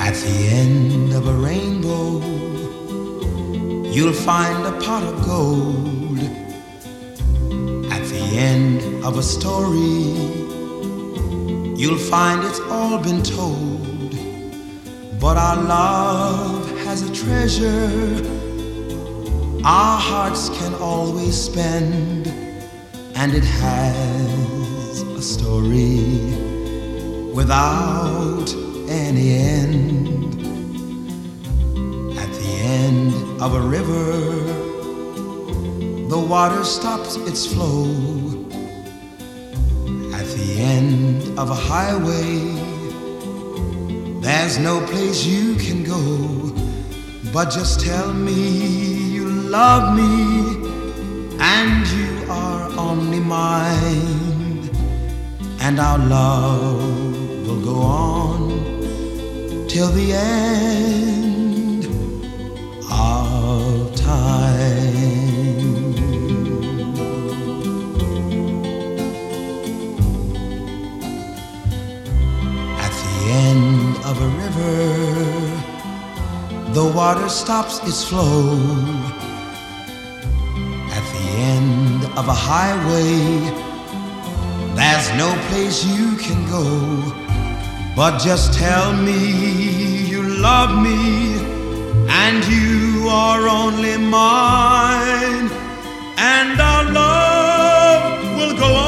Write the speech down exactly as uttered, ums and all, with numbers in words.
At the end of a rainbow, you'll find a pot of gold. At the end of a story, you'll find it's all been told. But our love has a treasure our hearts can always spend, and it has a story without any end. At the end of a river, the water stops its flow. At the end of a highway, there's no place you can go. But just tell me you love me, and you are only mine, and our love will go on till the end of time. At the end of a river, the water stops its flow. At the end of a highway, there's no place you can go. But just tell me you love me, and you are only mine, and our love will go on